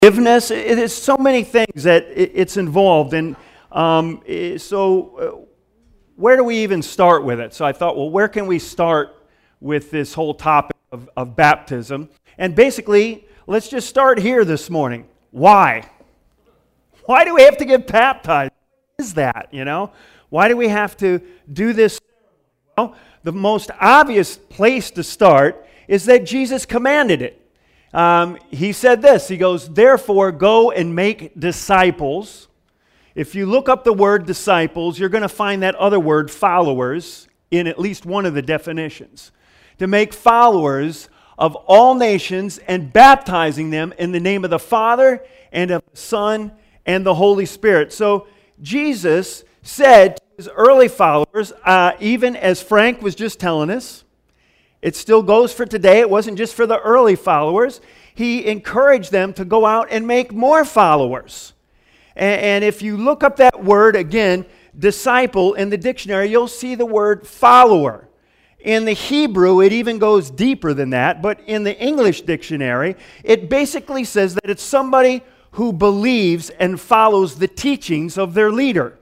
forgiveness. There's so many things that it's involved. And where do we even start with it? So I thought, well, where can we start with this whole topic of baptism? And basically, let's just start here this morning. Why? Why do we have to get baptized? What is that, Why do we have to do this? Well, the most obvious place to start is that Jesus commanded it. He said this, he goes, therefore go and make disciples. If you look up the word disciples, you're going to find that other word, followers, in at least one of the definitions. To make followers of all nations and baptizing them in the name of the Father and of the Son and the Holy Spirit. So Jesus said to his early followers, even as Frank was just telling us, it still goes for today. It wasn't just for the early followers. He encouraged them to go out and make more followers. And if you look up that word again, disciple, in the dictionary, you'll see the word follower. In the Hebrew, it even goes deeper than that, but in the English dictionary, it basically says that it's somebody who believes and follows the teachings of their leader.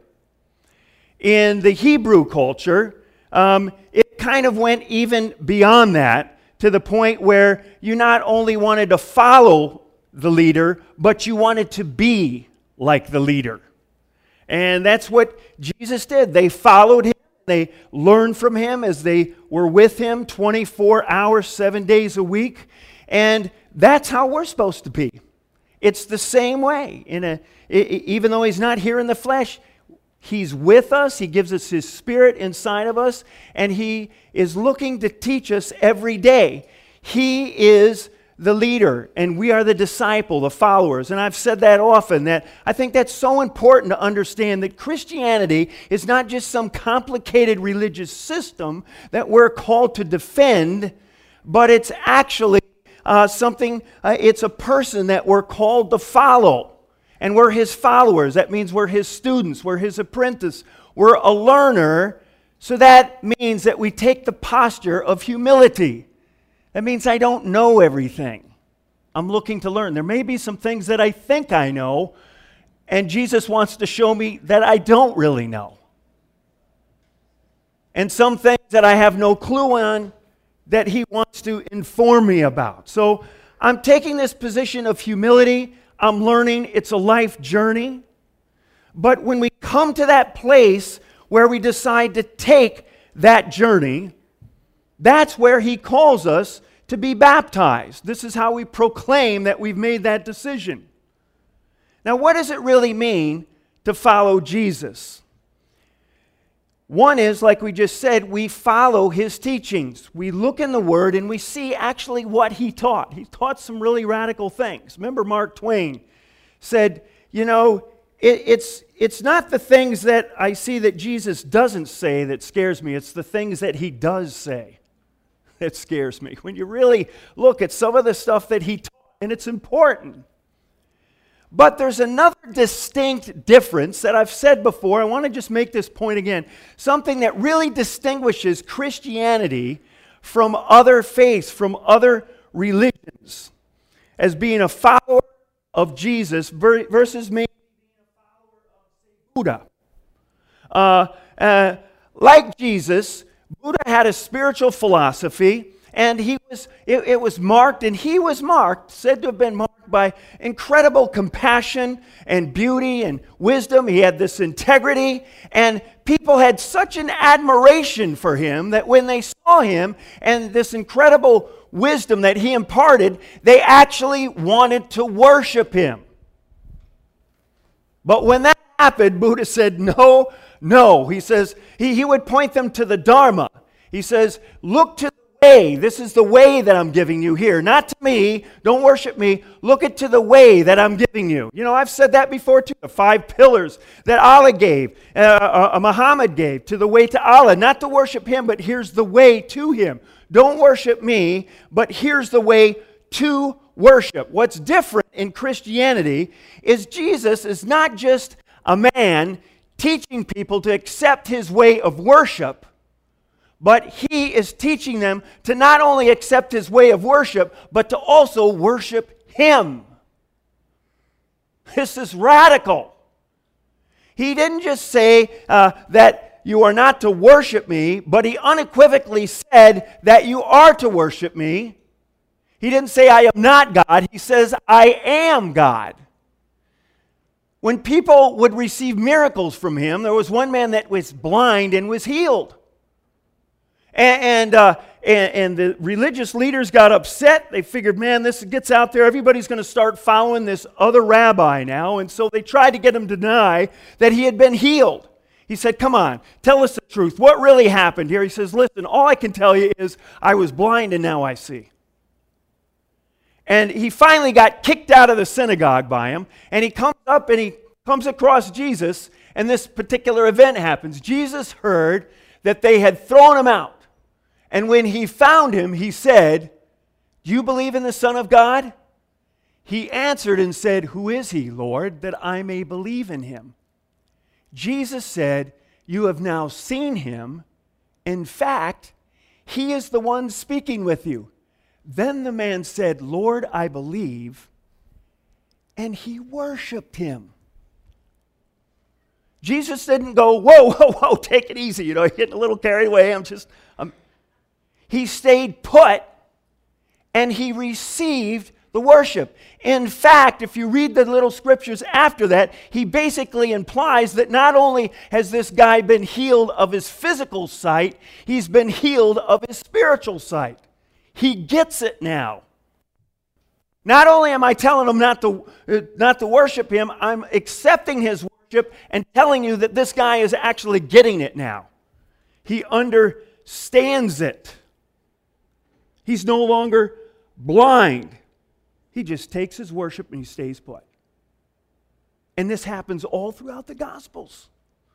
In the Hebrew culture, it kind of went even beyond that, to the point where you not only wanted to follow the leader, but you wanted to be like the leader. And that's what Jesus did. They followed him. They learned from him as they were with him 24 hours, 7 days a week. And that's how we're supposed to be. It's the same way. Even though he's not here in the flesh, he's with us. He gives us his spirit inside of us. And he is looking to teach us every day. He is the leader, and we are the disciple, the followers. And I've said that often, that I think that's so important to understand that Christianity is not just some complicated religious system that we're called to defend, but it's actually it's a person that we're called to follow. And we're his followers. That means we're his students, we're his apprentice, we're a learner. So that means that we take the posture of humility. That means I don't know everything. I'm looking to learn. There may be some things that I think I know, and Jesus wants to show me that I don't really know. And some things that I have no clue on that he wants to inform me about. So I'm taking this position of humility. I'm learning. It's a life journey. But when we come to that place where we decide to take that journey, that's where he calls us to be baptized. This is how we proclaim that we've made that decision. Now, what does it really mean to follow Jesus? One is, like we just said, we follow his teachings. We look in the Word and we see actually what he taught. He taught some really radical things. Remember, Mark Twain said, it's not the things that I see that Jesus doesn't say that scares me. It's the things that he does say that scares me. When you really look at some of the stuff that he taught, and it's important. But there's another distinct difference that I've said before. I want to just make this point again. Something that really distinguishes Christianity from other faiths, from other religions, as being a follower of Jesus versus maybe being a follower of Buddha. Like Jesus, Buddha had a spiritual philosophy, and it was marked, said to have been marked by incredible compassion and beauty and wisdom. He had this integrity, and people had such an admiration for him that when they saw him and this incredible wisdom that he imparted, they actually wanted to worship him. But when that happened, Buddha said, no. He says, he would point them to the Dharma. He says, look to the way. This is the way that I'm giving you here. Not to me. Don't worship me. Look to the way that I'm giving you. I've said that before too. The 5 pillars that Allah gave, Muhammad gave, to the way to Allah. Not to worship him, but here's the way to him. Don't worship me, but here's the way to worship. What's different in Christianity is Jesus is not just a man teaching people to accept his way of worship, but he is teaching them to not only accept his way of worship, but to also worship him. This is radical. He didn't just say that you are not to worship me, but he unequivocally said that you are to worship me. He didn't say I am not God. He says I am God. When people would receive miracles from him, there was one man that was blind and was healed. And the religious leaders got upset. They figured, man, this gets out there. Everybody's going to start following this other rabbi now. And so they tried to get him to deny that he had been healed. He said, come on, tell us the truth. What really happened here? He says, listen, all I can tell you is I was blind and now I see. And he finally got kicked out of the synagogue by him. And he comes up and he comes across Jesus. And this particular event happens. Jesus heard that they had thrown him out. And when he found him, he said, do you believe in the Son of God? He answered and said, who is he, Lord, that I may believe in him? Jesus said, you have now seen him. In fact, he is the one speaking with you. Then the man said, Lord, I believe. And he worshiped him. Jesus didn't go, whoa, whoa, whoa, take it easy. You know, you're getting a little carried away. He stayed put and he received the worship. In fact, if you read the little scriptures after that, he basically implies that not only has this guy been healed of his physical sight, he's been healed of his spiritual sight. He gets it now. Not only am I telling him not to worship him, I'm accepting his worship and telling you that this guy is actually getting it now. He understands it. He's no longer blind. He just takes his worship and he stays put. And this happens all throughout the Gospels.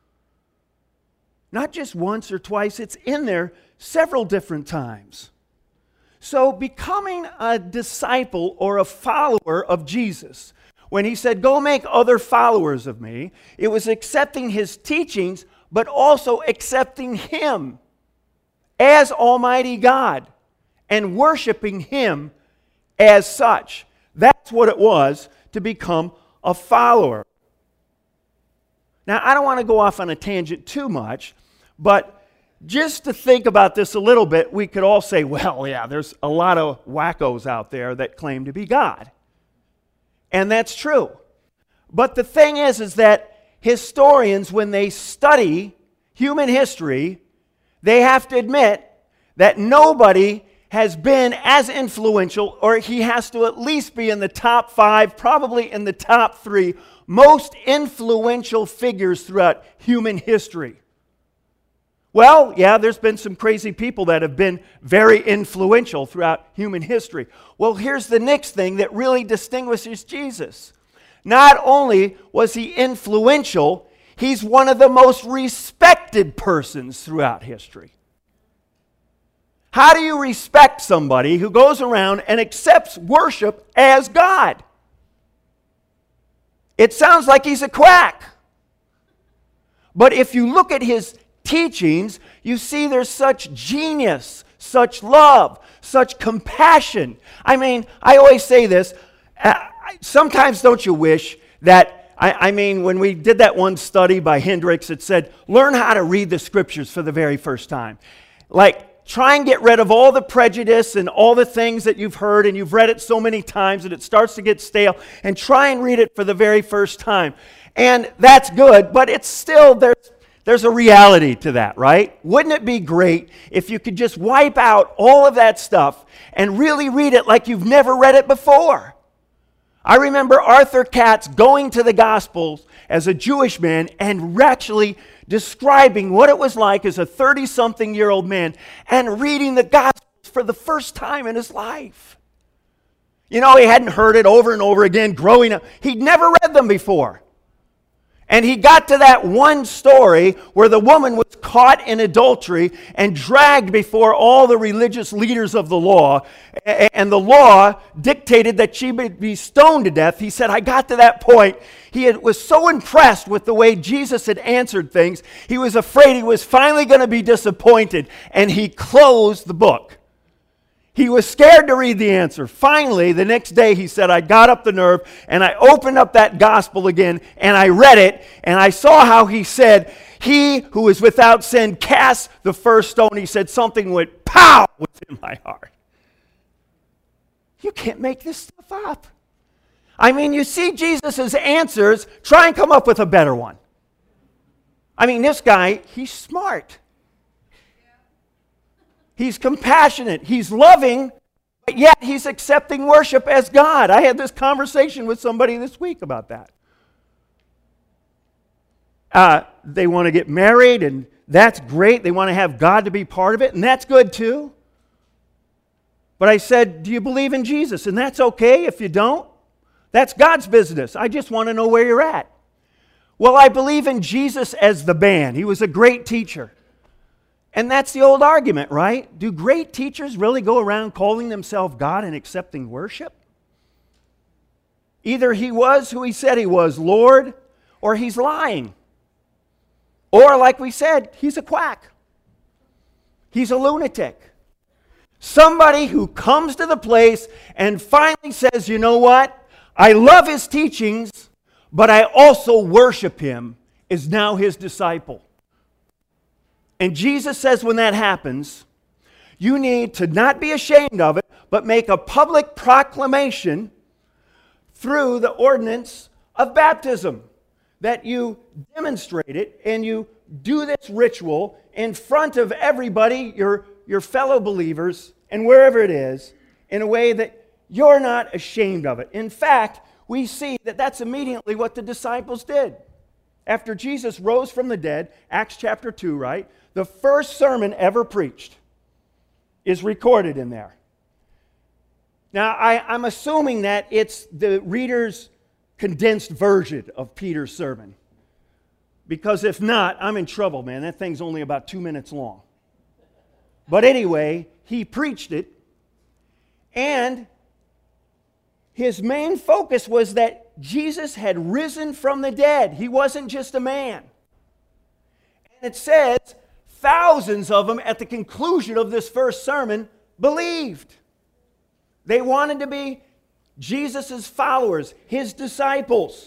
Not just once or twice, it's in there several different times. So becoming a disciple or a follower of Jesus, when he said, go make other followers of me, it was accepting his teachings, but also accepting him as Almighty God and worshiping him as such. That's what it was to become a follower. Now, I don't want to go off on a tangent too much, but just to think about this a little bit, we could all say, well, yeah, there's a lot of wackos out there that claim to be God. And that's true. But the thing is that historians, when they study human history, they have to admit that nobody has been as influential, or he has to at least be in the top 5, probably in the top 3, most influential figures throughout human history. Well, yeah, there's been some crazy people that have been very influential throughout human history. Well, here's the next thing that really distinguishes Jesus. Not only was he influential, he's one of the most respected persons throughout history. How do you respect somebody who goes around and accepts worship as God? It sounds like he's a quack. But if you look at his teachings, you see there's such genius, such love, such compassion. I mean, I always say this, sometimes don't you wish that, when we did that one study by Hendricks, it said, learn how to read the scriptures for the very first time. Like, try and get rid of all the prejudice and all the things that you've heard and you've read it so many times that it starts to get stale, and try and read it for the very first time. And that's good, but it's still, there's a reality to that, right? Wouldn't it be great if you could just wipe out all of that stuff and really read it like you've never read it before? I remember Arthur Katz going to the Gospels as a Jewish man and actually describing what it was like as a 30-something-year-old man and reading the Gospels for the first time in his life. You know, he hadn't heard it over and over again growing up. He'd never read them before. And he got to that one story where the woman was caught in adultery and dragged before all the religious leaders of the law. And the law dictated that she would be stoned to death. He said, I got to that point. He was so impressed with the way Jesus had answered things, he was afraid he was finally going to be disappointed. And he closed the book. He was scared to read the answer. Finally, the next day, he said, I got up the nerve and I opened up that gospel again and I read it and I saw how he said, he who is without sin cast the first stone. He said something went pow within my heart. You can't make this stuff up. I mean, you see Jesus' answers, try and come up with a better one. I mean, this guy, he's smart. He's compassionate. He's loving, but yet he's accepting worship as God. I had this conversation with somebody this week about that. They want to get married, and that's great. They want to have God to be part of it, and that's good too. But I said, do you believe in Jesus? And that's okay if you don't. That's God's business. I just want to know where you're at. Well, I believe in Jesus as the man. He was a great teacher. And that's the old argument, right? Do great teachers really go around calling themselves God and accepting worship? Either he was who he said he was, Lord, or he's lying. Or, like we said, he's a quack. He's a lunatic. Somebody who comes to the place and finally says, you know what? I love his teachings, but I also worship him, is now his disciple. And Jesus says when that happens, you need to not be ashamed of it, but make a public proclamation through the ordinance of baptism. That you demonstrate it and you do this ritual in front of everybody, your fellow believers, and wherever it is, in a way that you're not ashamed of it. In fact, we see that that's immediately what the disciples did. After Jesus rose from the dead, Acts chapter 2, right? The first sermon ever preached is recorded in there. Now, I'm assuming that it's the reader's condensed version of Peter's sermon. Because if not, I'm in trouble, man. That thing's only about 2 minutes long. But anyway, he preached it, and his main focus was that Jesus had risen from the dead. He wasn't just a man. And it says thousands of them at the conclusion of this first sermon believed. They wanted to be Jesus' followers, his disciples.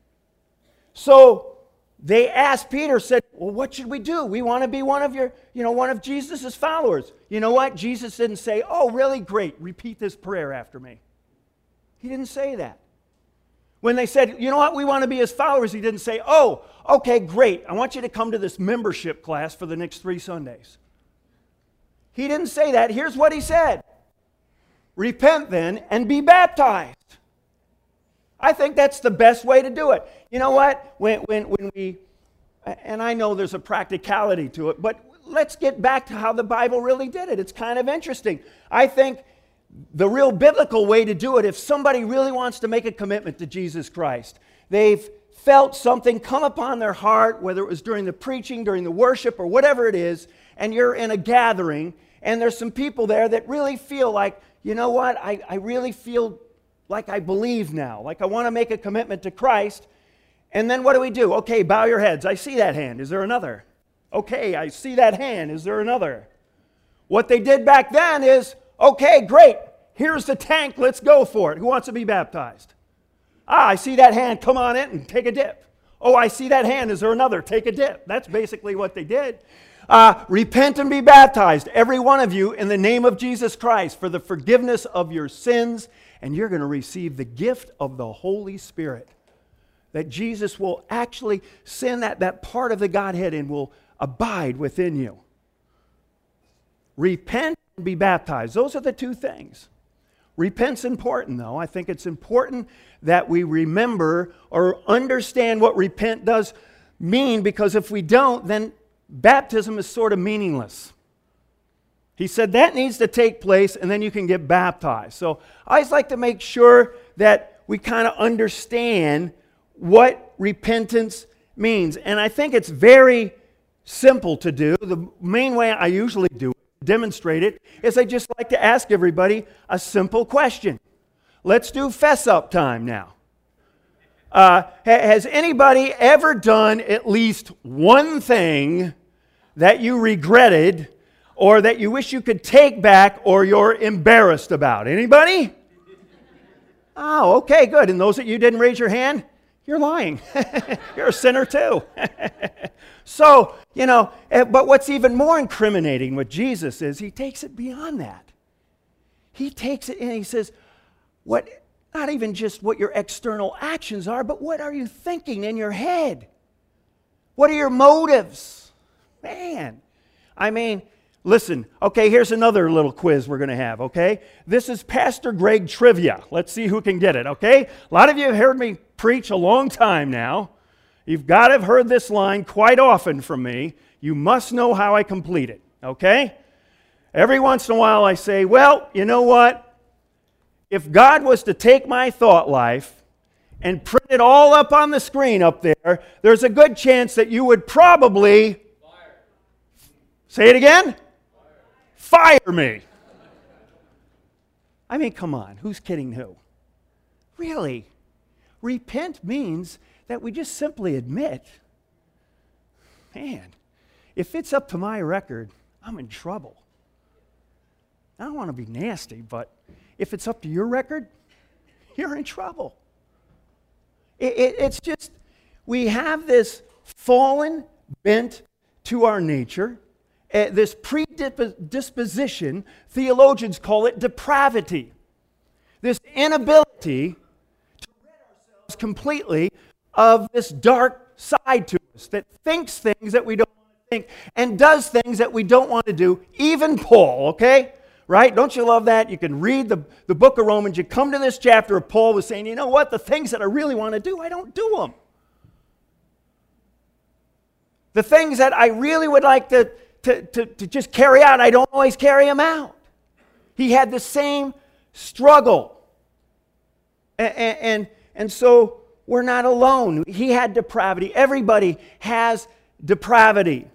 So they asked Peter, said, well, what should we do? We want to be one of Jesus' followers. You know what? Jesus didn't say, oh, really great, repeat this prayer after me. He didn't say that. When they said, you know what, we want to be his followers, he didn't say, oh, okay, great, I want you to come to this membership class for the next 3 Sundays. He didn't say that. Here's what he said. Repent then and be baptized. I think that's the best way to do it. You know what? When we, and I know there's a practicality to it, but let's get back to how the Bible really did it. It's kind of interesting. I think the real biblical way to do it, if somebody really wants to make a commitment to Jesus Christ, they've felt something come upon their heart, whether it was during the preaching, during the worship, or whatever it is, and you're in a gathering, and there's some people there that really feel like, you know what, I really feel like I believe now, like I want to make a commitment to Christ. And then what do? Okay, bow your heads. I see that hand. Is there another? Okay, I see that hand. Is there another? What they did back then is, okay, great. Here's the tank. Let's go for it. Who wants to be baptized? I see that hand. Come on in and take a dip. Oh, I see that hand. Is there another? Take a dip. That's basically what they did. Repent and be baptized, every one of you, in the name of Jesus Christ for the forgiveness of your sins, and you're going to receive the gift of the Holy Spirit. That Jesus will actually send that part of the Godhead and will abide within you. Repent and be baptized. Those are the two things. Repent's important, though. I think it's important that we remember or understand what repent does mean, because if we don't, then baptism is sort of meaningless. He said that needs to take place and then you can get baptized. So I always like to make sure that we kind of understand what repentance means. And I think it's very simple to do. The main way I usually do it, demonstrate it, is I just like to ask everybody a simple question. Let's do fess up time now. Has anybody ever done at least one thing that you regretted or that you wish you could take back, or you're embarrassed about? Anybody? Oh, okay, good. And those that you didn't raise your hand, you're lying. You're a sinner too. So, but what's even more incriminating with Jesus is he takes it beyond that. He takes it and he says, not even just what your external actions are, but what are you thinking in your head? What are your motives? Man, listen, okay, here's another little quiz we're going to have, okay? This is Pastor Greg trivia. Let's see who can get it, okay? A lot of you have heard me preach a long time now. You've got to have heard this line quite often from me. You must know how I complete it, okay? Every once in a while I say, well, you know what? If God was to take my thought life and print it all up on the screen up there, there's a good chance that you would probably... Say it again? Fire me. Come on, who's kidding who? Really? Repent means that we just simply admit, man, if it's up to my record, I'm in trouble. I don't want to be nasty, but if it's up to your record, you're in trouble. It's just, we have this fallen bent to our nature, this predisposition, theologians call it depravity. This inability to rid ourselves completely of this dark side to us that thinks things that we don't want to think and does things that we don't want to do, even Paul, okay? Right? Don't you love that? You can read the book of Romans. You come to this chapter of Paul was saying, you know what? The things that I really want to do, I don't do them. The things that I really would like to just carry out, I don't always carry them out. He had the same struggle. And so we're not alone. He had depravity. Everybody has depravity.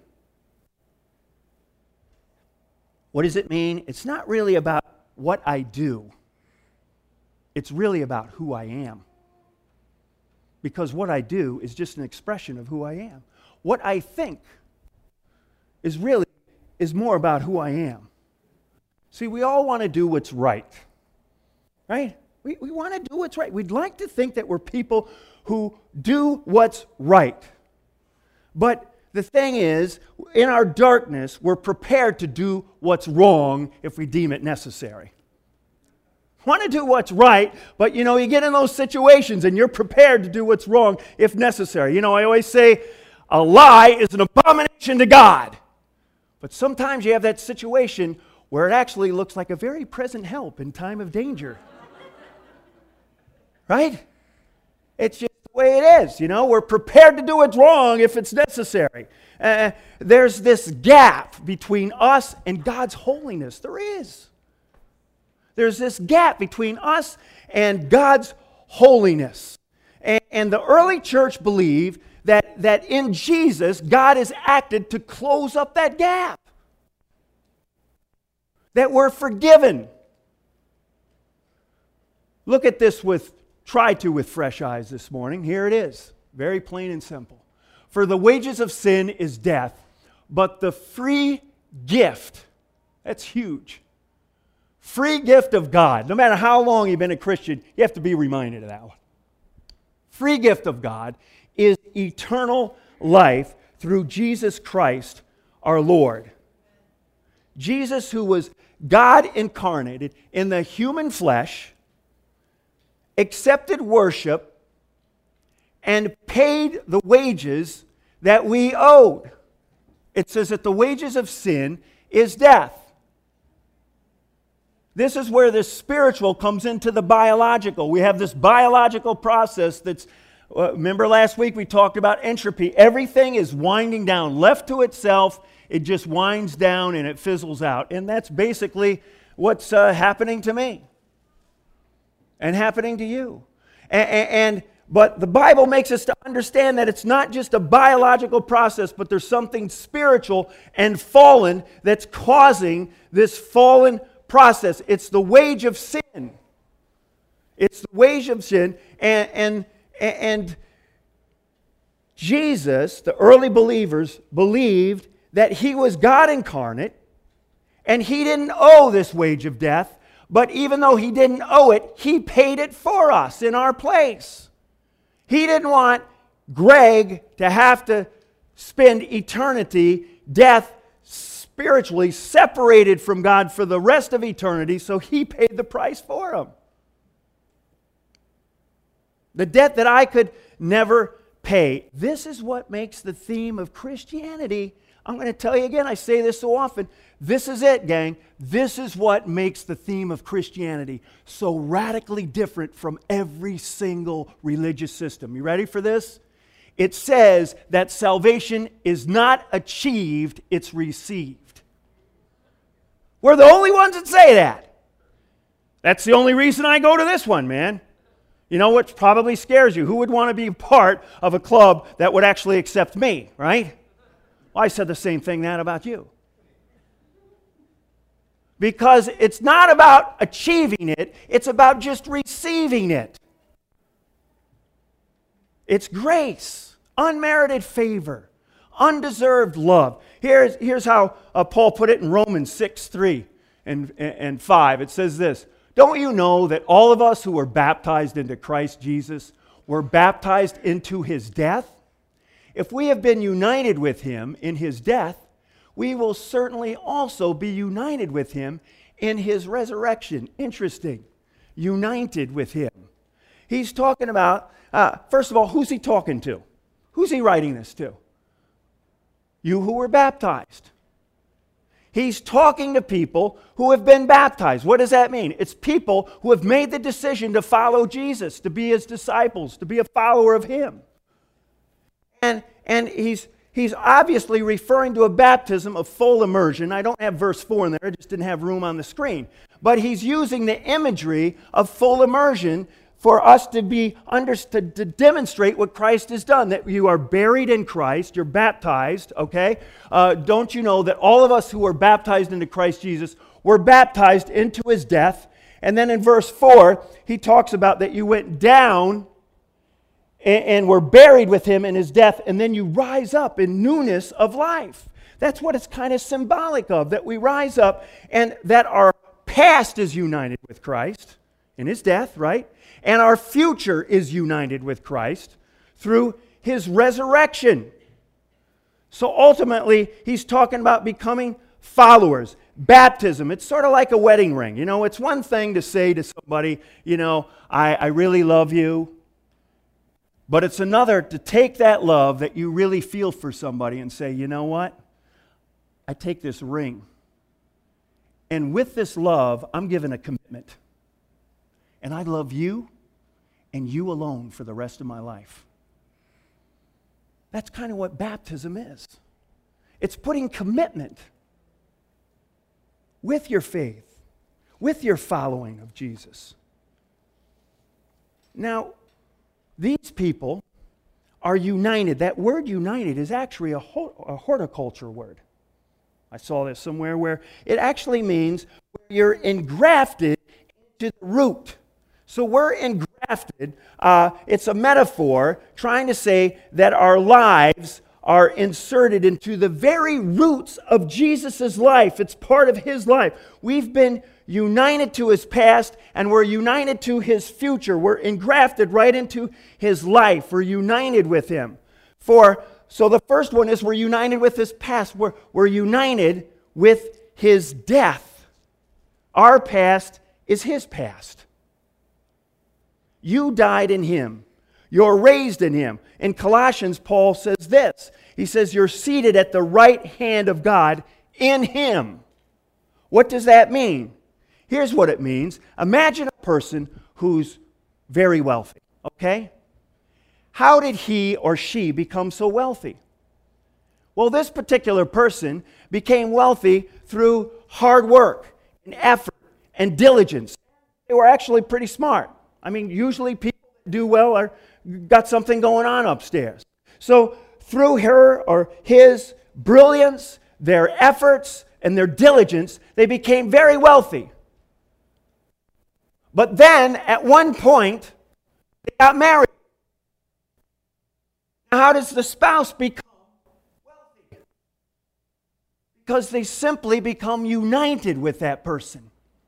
What does it mean? It's not really about what I do. It's really about who I am. Because what I do is just an expression of who I am. What I think is more about who I am. See, we all want to do what's right. Right? We want to do what's right. We'd like to think that we're people who do what's right. But the thing is, in our darkness, we're prepared to do what's wrong if we deem it necessary. Want to do what's right, but you get in those situations and you're prepared to do what's wrong if necessary. I always say, a lie is an abomination to God. But sometimes you have that situation where it actually looks like a very present help in time of danger. Right? It's just the way it is. We're prepared to do what's wrong if it's necessary. There's this gap between us and God's holiness. There is. There's this gap between us and God's holiness. And the early church believed that in Jesus, God has acted to close up that gap. That we're forgiven. Look at this try to with fresh eyes this morning. Here it is. Very plain and simple. For the wages of sin is death, but the free gift, that's huge. Free gift of God. No matter how long you've been a Christian, you have to be reminded of that one. Free gift of God is eternal life through Jesus Christ our Lord. Jesus, who was God incarnated in the human flesh, accepted worship and paid the wages that we owed. It says that the wages of sin is death. This is where the spiritual comes into the biological. We have this biological process that's, remember last week we talked about entropy. Everything is winding down. Left to itself, it just winds down and it fizzles out. And that's basically what's happening to me and happening to you. But the Bible makes us to understand that it's not just a biological process, but there's something spiritual and fallen that's causing this fallen process. It's the wage of sin. It's the wage of sin. And Jesus, the early believers, believed that he was God incarnate, And He didn't owe this wage of death, but even though He didn't owe it, He paid it for us in our place. He didn't want Greg to have to spend eternity, death, spiritually separated from God for the rest of eternity, so He paid the price for him. The debt that I could never pay. This is what makes the theme of Christianity. I'm going to tell you again, I say this so often. This is it, gang. This is what makes the theme of Christianity so radically different from every single religious system. You ready for this? It says that salvation is not achieved, it's received. We're the only ones that say that. That's the only reason I go to this one, man. You know what probably scares you? Who would want to be part of a club that would actually accept me, right? Well, I said the same thing about you. Because it's not about achieving it, it's about just receiving it. It's grace, unmerited favor, undeserved love. Here's how Paul put it in Romans 6:3 and 5. It says this, don't you know that all of us who were baptized into Christ Jesus were baptized into His death? If we have been united with Him in His death, we will certainly also be united with Him in His resurrection. Interesting. United with Him. He's talking about, first of all, who's he talking to? Who's he writing this to? You who were baptized. He's talking to people who have been baptized. What does that mean? It's people who have made the decision to follow Jesus, to be His disciples, to be a follower of Him. And he's obviously referring to a baptism of full immersion. I don't have verse 4 in there. I just didn't have room on the screen. But he's using the imagery of full immersion for us to to demonstrate what Christ has done, that you are buried in Christ, you're baptized, okay? Don't you know that all of us who were baptized into Christ Jesus were baptized into His death? And then in verse 4, he talks about that you went down and were buried with Him in His death, and then you rise up in newness of life. That's what it's kind of symbolic of, that we rise up and that our past is united with Christ in His death, right? And our future is united with Christ through His resurrection. So ultimately, he's talking about becoming followers. Baptism, it's sort of like a wedding ring. You know, it's one thing to say to somebody, you know, I really love you. But it's another to take that love that you really feel for somebody and say, you know what? I take this ring. And with this love, I'm given a commitment. And I love you and you alone for the rest of my life. That's kind of what baptism is. It's putting commitment with your faith, with your following of Jesus. Now, these people are united. That word united is actually a horticulture word. I saw this somewhere where it actually means where you're engrafted into the root. So we're engrafted. It's a metaphor trying to say that our lives are inserted into the very roots of Jesus' life. It's part of His life. We've been united to His past, and we're united to His future. We're engrafted right into His life. We're united with Him. So the first one is we're united with His past. We're united with His death. Our past is His past. You died in Him. You're raised in Him. In Colossians, Paul says this. He says, you're seated at the right hand of God in Him. What does that mean? Here's what it means. Imagine a person who's very wealthy, okay? How did he or she become so wealthy? Well, this particular person became wealthy through hard work and effort and diligence. They were actually pretty smart. I mean, usually people that do well are got something going on upstairs. So through her or his brilliance, their efforts, and their diligence, they became very wealthy. But then, at one point, they got married. Now, how does the spouse become wealthy? because they simply become united with that person.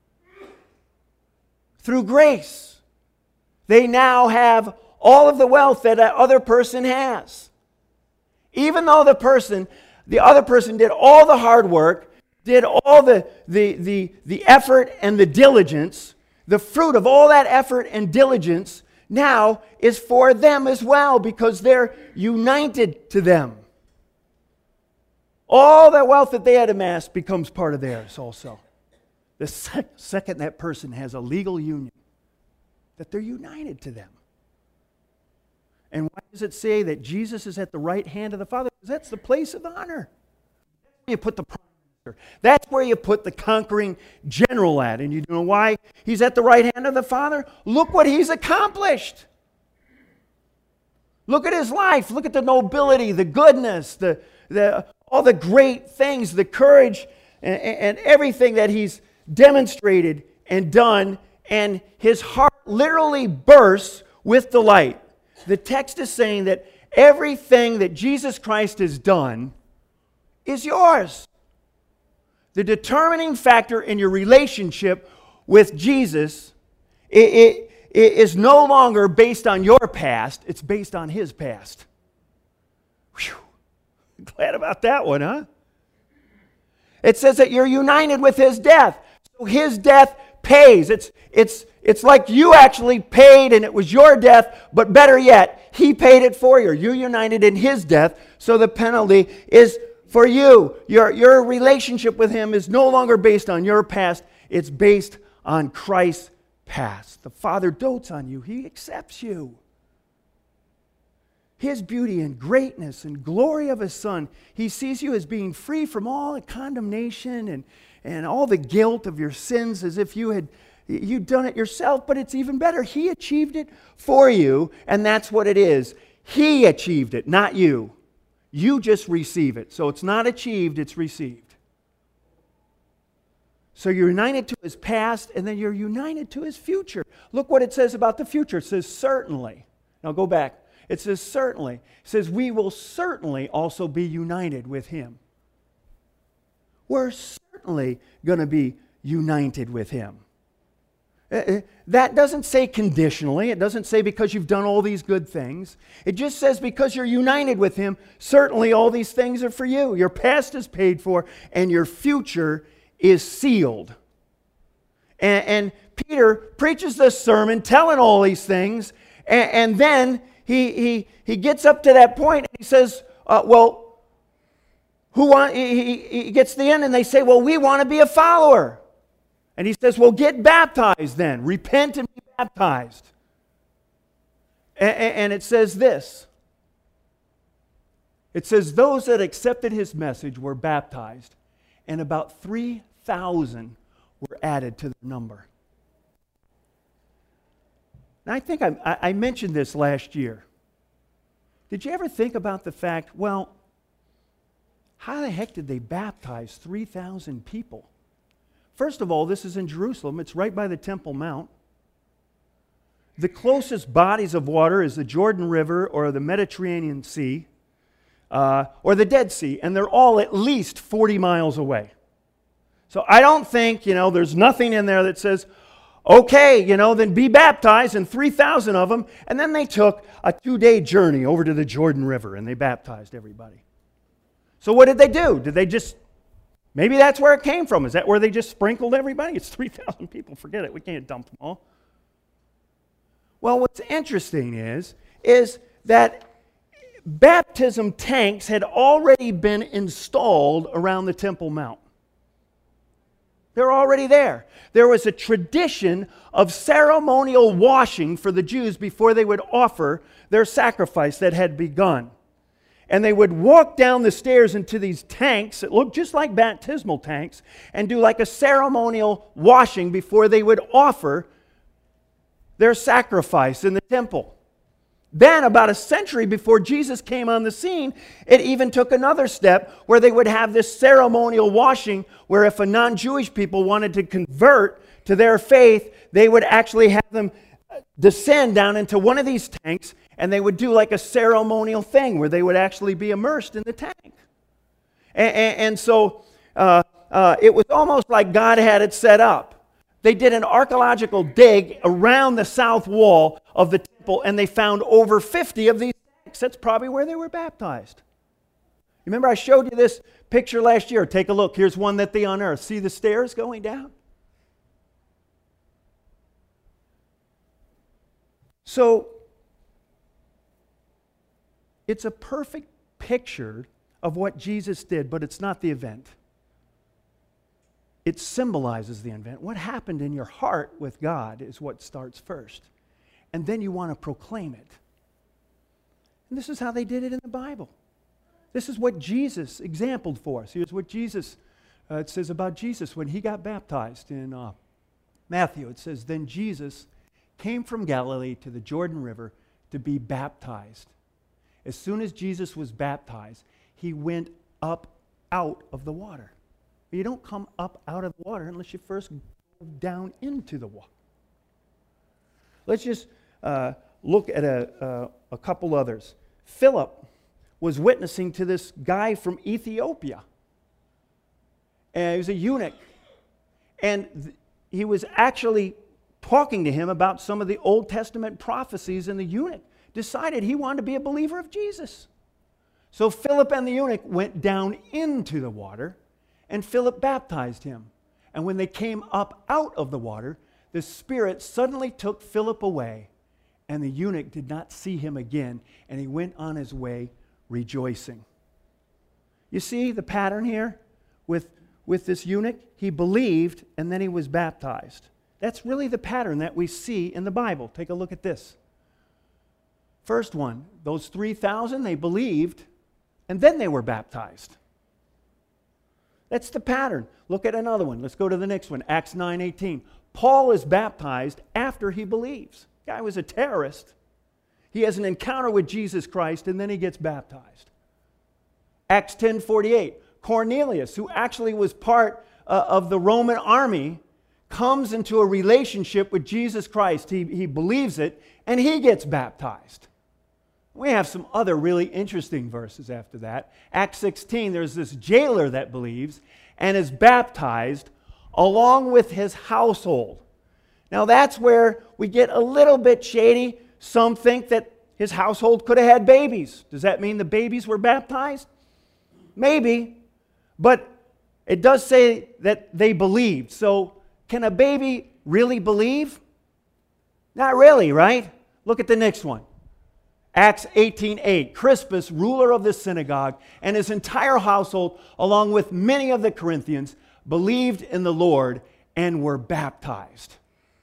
Through grace, they now have all of the wealth that other person has. Even though the other person did all the hard work, did all the effort and the diligence, the fruit of all that effort and diligence now is for them as well because they're united to them. All that wealth that they had amassed becomes part of theirs also. The second that person has a legal union, that they're united to them. And why does it say that Jesus is at the right hand of the Father? Because that's the place of honor. That's where you put the prime minister. That's where you put the conquering general at. And you know why he's at the right hand of the Father? Look what he's accomplished. Look at his life. Look at the nobility, the goodness, all the great things, the courage, and everything that he's demonstrated and done. And his heart literally bursts with delight. The text is saying that everything that Jesus Christ has done is yours. The determining factor in your relationship with Jesus it is no longer based on your past, it's based on his past. Whew. Glad about that one, huh? It says that you're united with his death. So his death pays. It's like you actually paid and it was your death, but better yet, he paid it for you. You're united in his death, so the penalty is for you. Your relationship with him is no longer based on your past. It's based on Christ's past. The Father dotes on you. He accepts you. His beauty and greatness and glory of his Son, he sees you as being free from all the condemnation and all the guilt of your sins as if you'd done it yourself, but it's even better. He achieved it for you, and that's what it is. He achieved it, not you. You just receive it. So it's not achieved, it's received. So you're united to his past, and then you're united to his future. Look what it says about the future. It says certainly. Now go back. It says certainly. It says we will certainly also be united with him. We're certainly going to be united with him. That doesn't say conditionally. It doesn't say because you've done all these good things. It just says because you're united with him, certainly all these things are for you. Your past is paid for and your future is sealed. And Peter preaches this sermon telling all these things, and then he gets up to that point and he says, he gets to the end and they say, well, we want to be a follower. And he says, well, get baptized then. Repent and be baptized. And it says this. It says, those that accepted his message were baptized, and about 3,000 were added to the number. Now, I think I mentioned this last year. Did you ever think about the fact, well, how the heck did they baptize 3,000 people? First of all, this is in Jerusalem. It's right by the Temple Mount. The closest bodies of water is the Jordan River or the Mediterranean Sea or the Dead Sea, and they're all at least 40 miles away. So I don't think, there's nothing in there that says, okay, then be baptized, and 3,000 of them, and then they took a 2-day journey over to the Jordan River, and they baptized everybody. So what did they do? Did they just... Maybe that's where it came from. Is that where they just sprinkled everybody? It's 3,000 people. Forget it. We can't dump them all. Well, what's interesting is that baptism tanks had already been installed around the Temple Mount. They're already there. There was a tradition of ceremonial washing for the Jews before they would offer their sacrifice that had begun. And they would walk down the stairs into these tanks that looked just like baptismal tanks and do like a ceremonial washing before they would offer their sacrifice in the temple. Then, about a century before Jesus came on the scene, it even took another step where they would have this ceremonial washing where if a non-Jewish people wanted to convert to their faith, they would actually have them descend down into one of these tanks, and they would do like a ceremonial thing where they would actually be immersed in the tank. And so It was almost like God had it set up. They did an archaeological dig around the south wall of the temple, and they found over 50 of these tanks. That's probably where they were baptized. You remember I showed you this picture last year? Take a look. Here's one that they unearthed. See the stairs going down? So, it's a perfect picture of what Jesus did, but it's not the event. It symbolizes the event. What happened in your heart with God is what starts first. And then you want to proclaim it. And this is how they did it in the Bible. This is what Jesus exampled for us. Here's what Jesus, it says about Jesus when he got baptized in Matthew. It says, then Jesus came from Galilee to the Jordan River to be baptized. As soon as Jesus was baptized, he went up out of the water. You don't come up out of the water unless you first go down into the water. Let's just look at a couple others. Philip was witnessing to this guy from Ethiopia. And he was a eunuch. And he was actually talking to him about some of the Old Testament prophecies, and the eunuch decided he wanted to be a believer of Jesus. So Philip and the eunuch went down into the water, and Philip baptized him. And when they came up out of the water, the Spirit suddenly took Philip away, and the eunuch did not see him again, and he went on his way rejoicing. You see the pattern here with this eunuch? He believed, and then he was baptized. That's really the pattern that we see in the Bible. Take a look at this. First one, those 3,000, they believed, and then they were baptized. That's the pattern. Look at another one. Let's go to the next one, Acts 9:18. Paul is baptized after he believes. The guy was a terrorist. He has an encounter with Jesus Christ, and then he gets baptized. Acts 10:48. Cornelius, who actually was part of the Roman army, comes into a relationship with Jesus Christ. He believes it, and he gets baptized. We have some other really interesting verses after that. Acts 16, there's this jailer that believes and is baptized along with his household. Now that's where we get a little bit shady. Some think that his household could have had babies. Does that mean the babies were baptized? Maybe, but it does say that they believed. So can a baby really believe? Not really, right? Look at the next one. Acts 18:8. Crispus, ruler of the synagogue, and his entire household, along with many of the Corinthians, believed in the Lord and were baptized.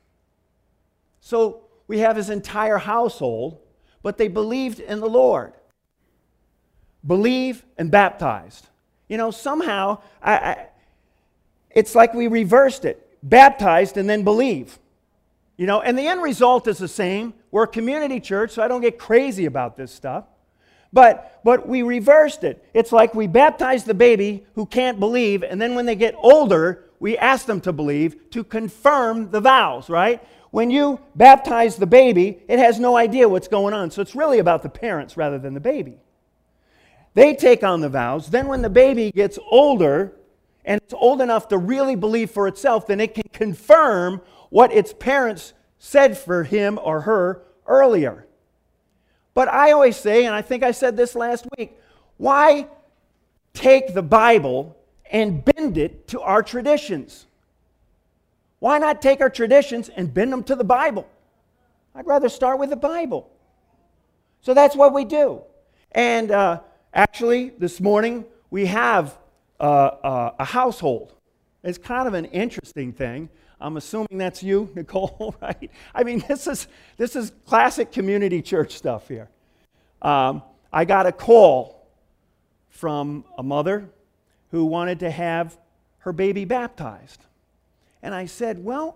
So we have his entire household, but they believed in the Lord. Believe and baptized. You know, somehow, it's like we reversed it. Baptized and then believe. You know, and the end result is the same. We're a community church, so I don't get crazy about this stuff. But we reversed it. It's like we baptize the baby who can't believe, and then when they get older, we ask them to believe to confirm the vows, right? When you baptize the baby, it has no idea what's going on. So it's really about the parents rather than the baby. They take on the vows. Then when the baby gets older, and it's old enough to really believe for itself, then it can confirm what its parents said for him or her earlier. But I always say, and I think I said this last week, why take the Bible and bend it to our traditions? Why not take our traditions and bend them to the Bible? I'd rather start with the Bible. So that's what we do. And actually, this morning, we have a household. It's kind of an interesting thing. I'm assuming that's you, Nicole, right? I mean, this is classic community church stuff here. I got a call from a mother who wanted to have her baby baptized. And I said,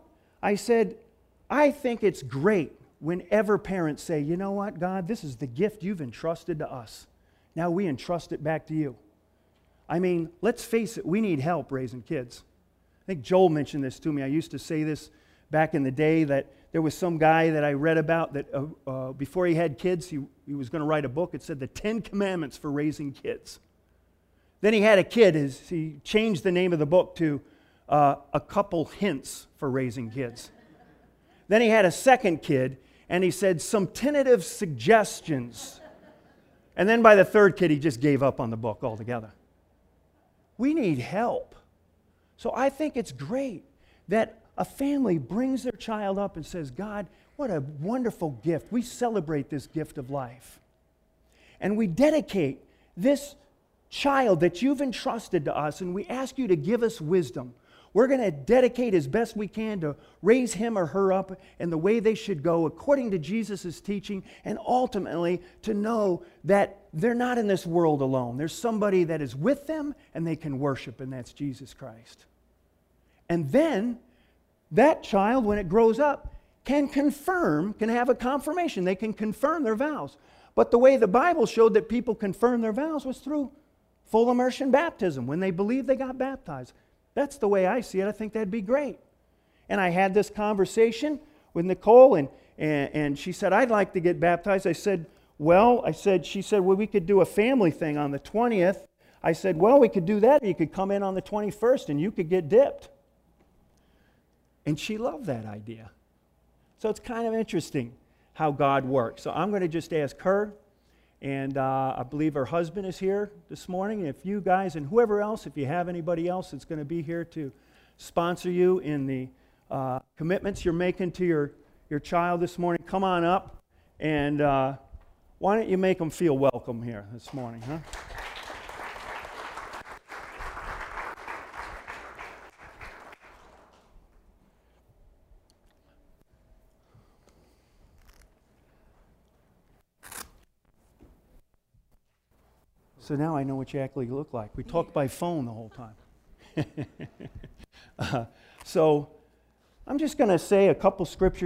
I think it's great whenever parents say, you know what, God, this is the gift you've entrusted to us. Now we entrust it back to you. I mean, let's face it, we need help raising kids. I think Joel mentioned this to me. I used to say this back in the day, that there was some guy that I read about that before he had kids, he was going to write a book. It said the 10 Commandments for raising kids. Then he had a kid. He changed the name of the book to A Couple Hints for Raising Kids. Then he had a second kid, and he said, Some Tentative Suggestions. And then by the third kid, he just gave up on the book altogether. We need help. So I think it's great that a family brings their child up and says, God, what a wonderful gift. We celebrate this gift of life. And we dedicate this child that you've entrusted to us, and we ask you to give us wisdom. We're going to dedicate as best we can to raise him or her up in the way they should go according to Jesus' teaching, and ultimately to know that they're not in this world alone. There's somebody that is with them and they can worship, and that's Jesus Christ. And then that child, when it grows up, can have a confirmation. They can confirm their vows. But the way the Bible showed that people confirm their vows was through full immersion baptism. When they believed, they got baptized. That's the way I see it. I think that'd be great. And I had this conversation with Nicole, and she said, I'd like to get baptized. She said, well, we could do a family thing on the 20th. I said, well, we could do that. You could come in on the 21st, and you could get dipped. And she loved that idea. So it's kind of interesting how God works. So I'm going to just ask her, and I believe her husband is here this morning. If you guys and whoever else, if you have anybody else that's going to be here to sponsor you in the commitments you're making to your child this morning, come on up, and why don't you make them feel welcome here this morning, huh? So now I know what you actually look like. We talked by phone the whole time. So I'm just going to say a couple scriptures